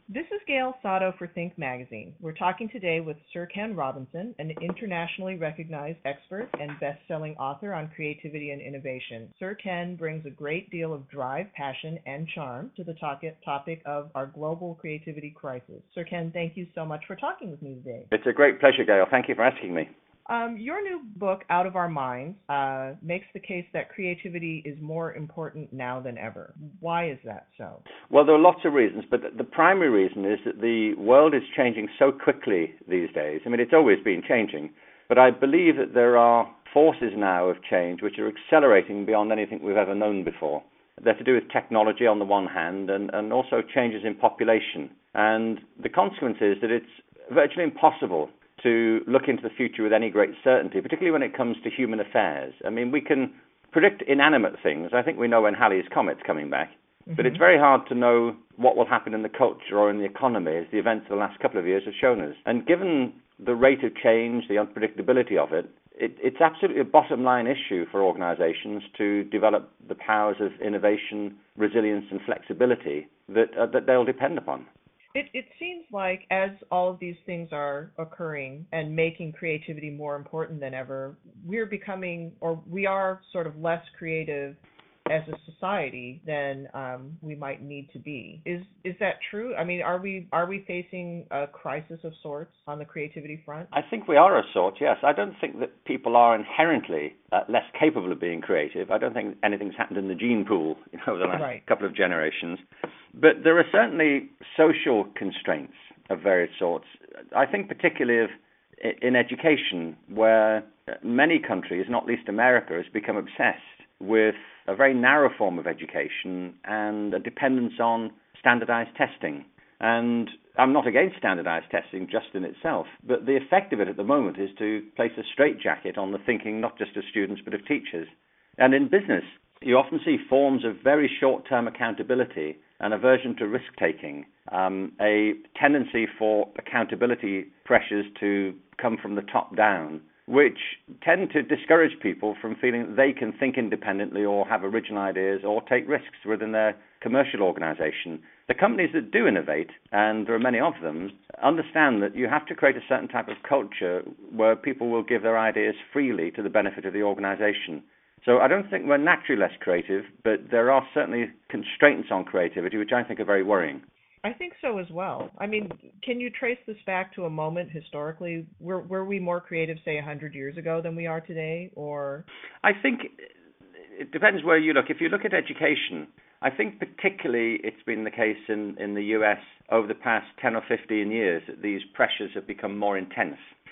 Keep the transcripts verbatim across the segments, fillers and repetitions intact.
This is Gail Sato for Think Magazine. We're talking today with Sir Ken Robinson, an internationally recognized expert and best-selling author on creativity and innovation. Sir Ken brings a great deal of drive, passion, and charm to the topic of our global creativity crisis. Sir Ken, thank you so much for talking with me today. It's a great pleasure, Gail. Thank you for asking me. Um, your new book, Out of Our Minds, uh, makes the case that creativity is more important now than ever. Why is that so? Well, there are lots of reasons, but the primary reason is that the world is changing so quickly these days. I mean, it's always been changing, but I believe that there are forces now of change which are accelerating beyond anything we've ever known before. They're to do with technology on the one hand and, and also changes in population. And the consequence is that it's virtually impossible to look into the future with any great certainty, particularly when it comes to human affairs. I mean, we can predict inanimate things. I think we know when Halley's Comet's coming back, mm-hmm. but it's very hard to know what will happen in the culture or in the economy, as the events of the last couple of years have shown us. And given the rate of change, the unpredictability of it, it it's absolutely a bottom line issue for organizations to develop the powers of innovation, resilience, and flexibility that, uh, that they'll depend upon. It, it seems like as all of these things are occurring and making creativity more important than ever, we're becoming, or we are sort of less creative as a society than um, we might need to be. Is is that true? I mean, are we are we facing a crisis of sorts on the creativity front? I think we are of sorts, yes. I don't think that people are inherently uh, less capable of being creative. I don't think anything's happened in the gene pool, you know, over the last right. couple of generations. But there are certainly social constraints of various sorts. I think particularly of in education, where many countries, not least America, has become obsessed with a very narrow form of education and a dependence on standardized testing. And I'm not against standardized testing just in itself, but the effect of it at the moment is to place a straitjacket on the thinking not just of students but of teachers. And in business, you often see forms of very short-term accountability, an aversion to risk-taking, um, a tendency for accountability pressures to come from the top down, which tend to discourage people from feeling that they can think independently or have original ideas or take risks within their commercial organization. The companies that do innovate, and there are many of them, understand that you have to create a certain type of culture where people will give their ideas freely to the benefit of the organization. So I don't think we're naturally less creative, but there are certainly constraints on creativity which I think are very worrying. I think so as well. I mean, can you trace this back to a moment historically? Were, were we more creative, say, one hundred years ago than we are today? Or I think it depends where you look. If you look at education, I think particularly it's been the case in, in the U S over the past ten or fifteen years that these pressures have become more intense.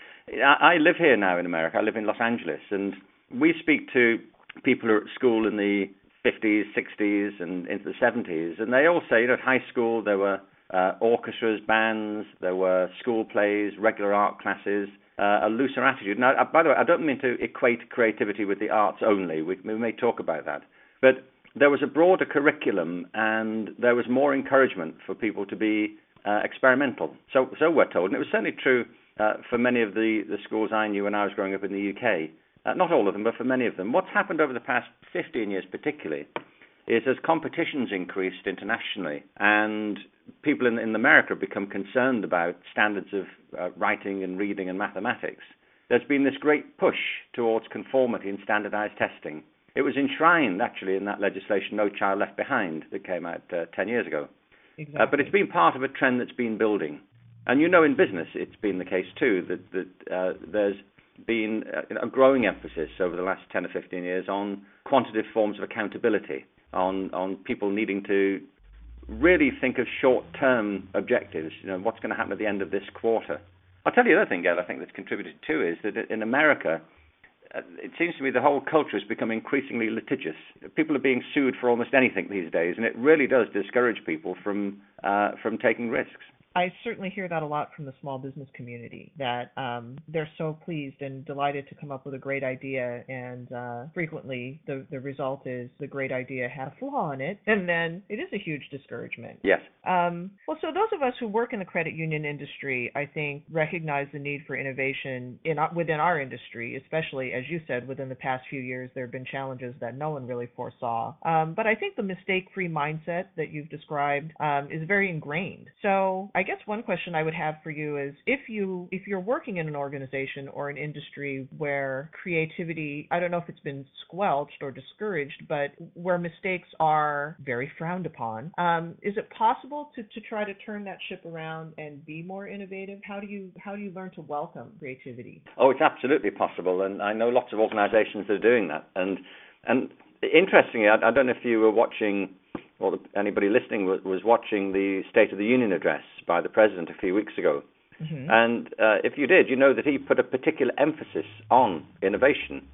I, I live here now in America. I live in Los Angeles, and we speak to people who are at school in the fifties, sixties, and into the seventies, and they all say, you know, at high school there were uh, orchestras, bands, there were school plays, regular art classes, uh, a looser attitude. Now, uh, by the way, I don't mean to equate creativity with the arts only. We, we may talk about that, but there was a broader curriculum, and there was more encouragement for people to be uh, experimental. So, so we're told, and it was certainly true uh, for many of the, the schools I knew when I was growing up in the U K. Uh, not all of them, but for many of them. What's happened over the past fifteen years particularly is as competitions increased internationally and people in, in America have become concerned about standards of uh, writing and reading and mathematics, there's been this great push towards conformity and standardized testing. It was enshrined, actually, in that legislation, No Child Left Behind, that came out uh, ten years ago. Exactly. Uh, but it's been part of a trend that's been building. And you know in business it's been the case too, that, that uh, there's been a growing emphasis over the last ten or fifteen years on quantitative forms of accountability, on, on people needing to really think of short-term objectives. You know, what's going to happen at the end of this quarter? I'll tell you the other thing, Gail, I think that's contributed too is that in America, uh, it seems to me the whole culture has become increasingly litigious. People are being sued for almost anything these days, and it really does discourage people from uh, from taking risks. I certainly hear that a lot from the small business community, that um, they're so pleased and delighted to come up with a great idea, and uh, frequently the, the result is the great idea had a flaw in it, and then it is a huge discouragement. Yes. Um, well, so those of us who work in the credit union industry, I think, recognize the need for innovation in within our industry, especially, as you said, within the past few years, there have been challenges that no one really foresaw. Um, but I think the mistake-free mindset that you've described um, is very ingrained. So I guess one question I would have for you is, if you if you're working in an organization or an industry where creativity, I don't know if it's been squelched or discouraged, but where mistakes are very frowned upon, um, is it possible to, to try to turn that ship around and be more innovative? How do you how do you learn to welcome creativity? Oh, it's absolutely possible, and I know lots of organizations that are doing that. And and interestingly, I, I don't know if you were watching, or anybody listening was, was watching the State of the Union address by the President a few weeks ago. Mm-hmm. And uh, if you did, you know that he put a particular emphasis on innovation.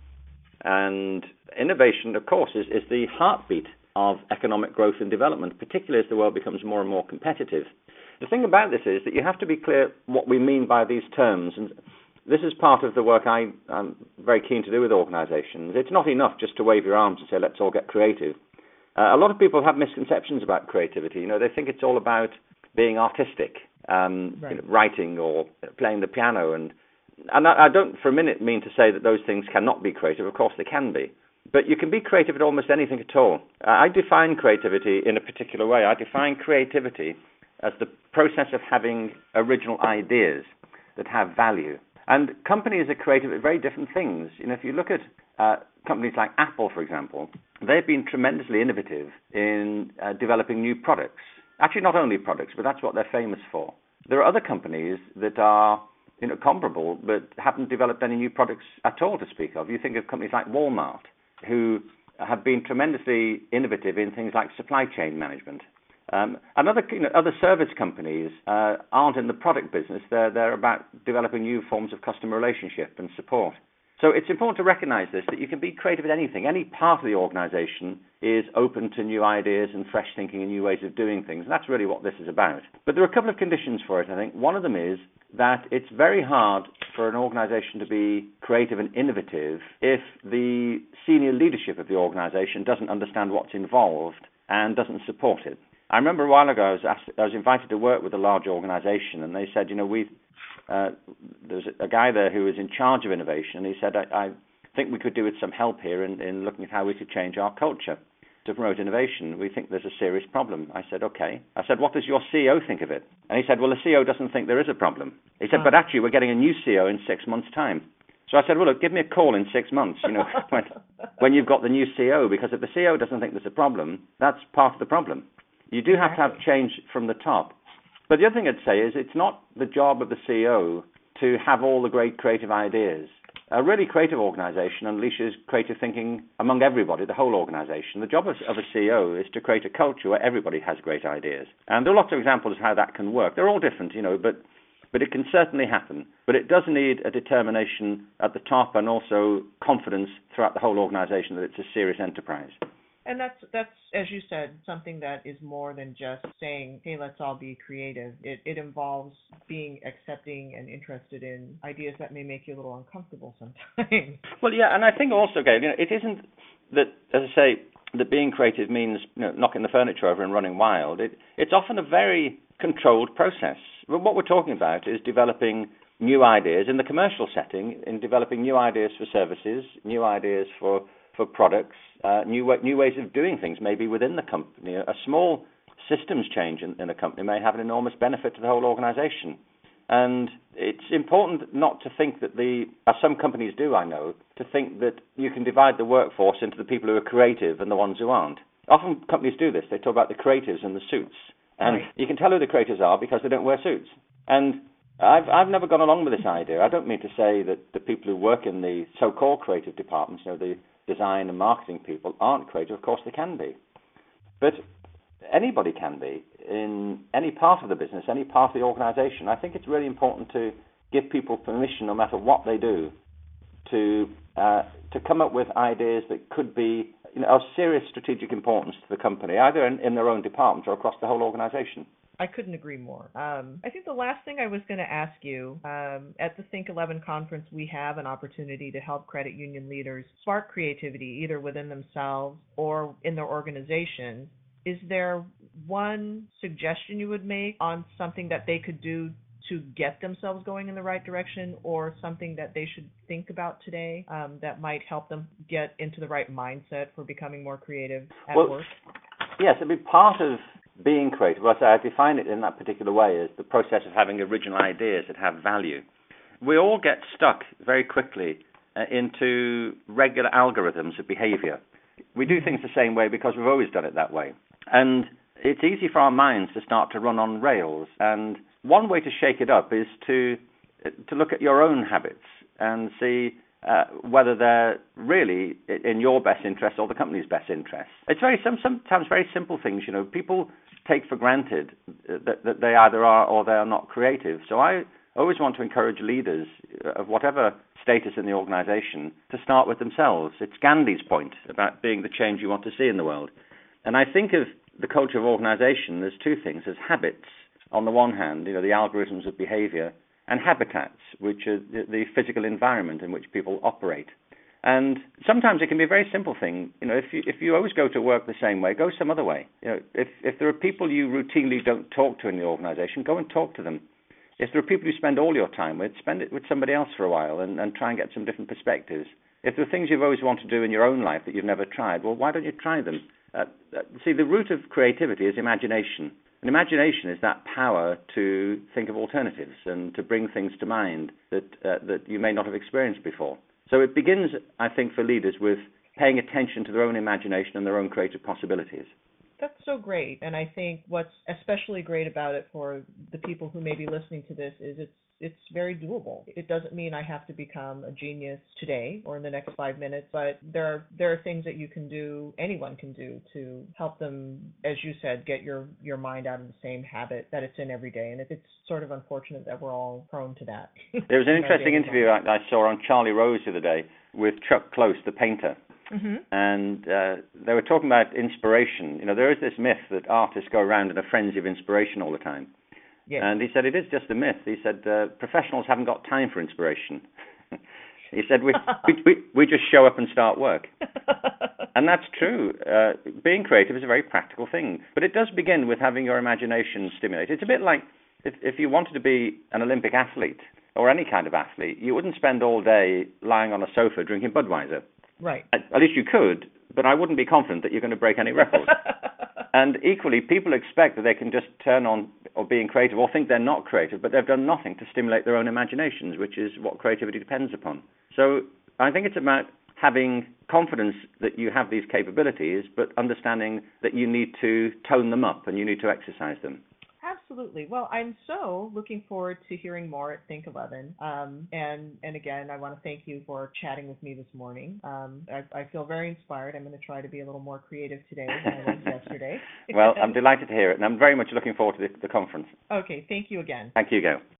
And innovation, of course, is, is the heartbeat of economic growth and development, particularly as the world becomes more and more competitive. The thing about this is that you have to be clear what we mean by these terms, and this is part of the work I, I'm very keen to do with organizations. It's not enough just to wave your arms and say, let's all get creative. Uh, a lot of people have misconceptions about creativity. You know, they think it's all about being artistic, um, right. you know, writing or playing the piano, and and I, I don't for a minute mean to say that those things cannot be creative. Of course they can be. But you can be creative at almost anything at all. Uh, I define creativity in a particular way. I define creativity as the process of having original ideas that have value. And companies are creative at very different things. You know, if you look at uh, companies like Apple, for example, they've been tremendously innovative in uh, developing new products. Actually, not only products, but that's what they're famous for. There are other companies that are, you know, comparable, but haven't developed any new products at all to speak of. You think of companies like Walmart, who have been tremendously innovative in things like supply chain management. Um, and other, you know, other service companies uh, aren't in the product business. They're, they're about developing new forms of customer relationship and support. So it's important to recognize this, that you can be creative at anything. Any part of the organization is open to new ideas and fresh thinking and new ways of doing things. And that's really what this is about. But there are a couple of conditions for it, I think. One of them is that it's very hard for an organization to be creative and innovative if the senior leadership of the organization doesn't understand what's involved and doesn't support it. I remember a while ago I was, asked, I was invited to work with a large organization, and they said, you know, we uh, there's a guy there who was in charge of innovation, and he said, I, I think we could do with some help here in, in looking at how we could change our culture to promote innovation. We think there's a serious problem. I said, okay. I said, what does your C E O think of it? And he said, well, the C E O doesn't think there is a problem. He said, oh. but actually, we're getting a new C E O in six months' time. So I said, well, look, give me a call in six months, you know, when, when you've got the new C E O, because if the C E O doesn't think there's a problem, that's part of the problem. You do have to have change from the top. But the other thing I'd say is it's not the job of the C E O to have all the great creative ideas. A really creative organization unleashes creative thinking among everybody, the whole organization. The job of, of a C E O is to create a culture where everybody has great ideas. And there are lots of examples of how that can work. They're all different, you know, but but it can certainly happen. But it does need a determination at the top and also confidence throughout the whole organization that it's a serious enterprise. And that's, that's, as you said, something that is more than just saying, hey, let's all be creative. It, it involves being accepting and interested in ideas that may make you a little uncomfortable sometimes. Well, yeah, and I think also, Gail, you know, it isn't that, as I say, that being creative means, you know, knocking the furniture over and running wild. It, it's often a very controlled process. What we're talking about is developing new ideas in the commercial setting, in developing new ideas for services, new ideas for for products, uh, new new ways of doing things, maybe within the company. A small systems change in, in a company may have an enormous benefit to the whole organization. And it's important not to think that the, as some companies do, I know, to think that you can divide the workforce into the people who are creative and the ones who aren't. Often companies do this. They talk about the creatives and the suits. And right. You can tell who the creatives are because they don't wear suits. And I've I've never gone along with this idea. I don't mean to say that the people who work in the so-called creative departments, you know, the design and marketing people, aren't creative. Of course they can be. But anybody can be in any part of the business, any part of the organization. I think it's really important to give people permission, no matter what they do, to uh, to come up with ideas that could be, you know, of serious strategic importance to the company, either in, in their own department or across the whole organization. I couldn't agree more. Um, I think the last thing I was going to ask you, um, at the Think eleven conference, we have an opportunity to help credit union leaders spark creativity either within themselves or in their organization. Is there one suggestion you would make on something that they could do to get themselves going in the right direction, or something that they should think about today um, that might help them get into the right mindset for becoming more creative at well, work? Yes, I mean, part of being creative, well, I define it in that particular way, is the process of having original ideas that have value. We all get stuck very quickly uh, into regular algorithms of behavior. We do things the same way because we've always done it that way. And it's easy for our minds to start to run on rails. And one way to shake it up is to to look at your own habits and see uh, whether they're really in your best interest or the company's best interest. It's very some, sometimes very simple things. You know, people take for granted that, that they either are or they are not creative. So I always want to encourage leaders of whatever status in the organization to start with themselves. It's Gandhi's point about being the change you want to see in the world. And I think of the culture of organization, there's two things. There's habits on the one hand, you know, the algorithms of behavior, and habitats, which are the, the physical environment in which people operate. And sometimes it can be a very simple thing. You know, if you if you always go to work the same way, go some other way. You know, if if there are people you routinely don't talk to in the organization, go and talk to them. If there are people you spend all your time with, spend it with somebody else for a while and, and try and get some different perspectives. If there are things you've always wanted to do in your own life that you've never tried, well, why don't you try them? Uh, uh, see, the root of creativity is imagination. And imagination is that power to think of alternatives and to bring things to mind that uh, that you may not have experienced before. So it begins, I think, for leaders with paying attention to their own imagination and their own creative possibilities. That's so great. And I think what's especially great about it for the people who may be listening to this is it's it's very doable. It doesn't mean I have to become a genius today or in the next five minutes, but there are there are things that you can do, anyone can do, to help them, as you said, get your, your mind out of the same habit that it's in every day. And it's sort of unfortunate that we're all prone to that. There was an interesting interview I, I saw on Charlie Rose the other day with Chuck Close, the painter. Mm-hmm. And uh, they were talking about inspiration. You know, there is this myth that artists go around in a frenzy of inspiration all the time. Yes. And he said it is just a myth. He said uh, professionals haven't got time for inspiration. He said we, we we just show up and start work. And that's true. Uh, being creative is a very practical thing. But it does begin with having your imagination stimulated. It's a bit like if, if you wanted to be an Olympic athlete or any kind of athlete, you wouldn't spend all day lying on a sofa drinking Budweiser. Right. At, at least you could, but I wouldn't be confident that you're going to break any records. And equally, people expect that they can just turn on or being creative or think they're not creative, but they've done nothing to stimulate their own imaginations, which is what creativity depends upon. So I think it's about having confidence that you have these capabilities, but understanding that you need to tone them up and you need to exercise them. Absolutely. Well, I'm so looking forward to hearing more at Think eleven. Um, and, and again, I want to thank you for chatting with me this morning. Um, I, I feel very inspired. I'm going to try to be a little more creative today than I was yesterday. Well, I'm delighted to hear it, and I'm very much looking forward to the, the conference. Okay. Thank you again. Thank you, Gail.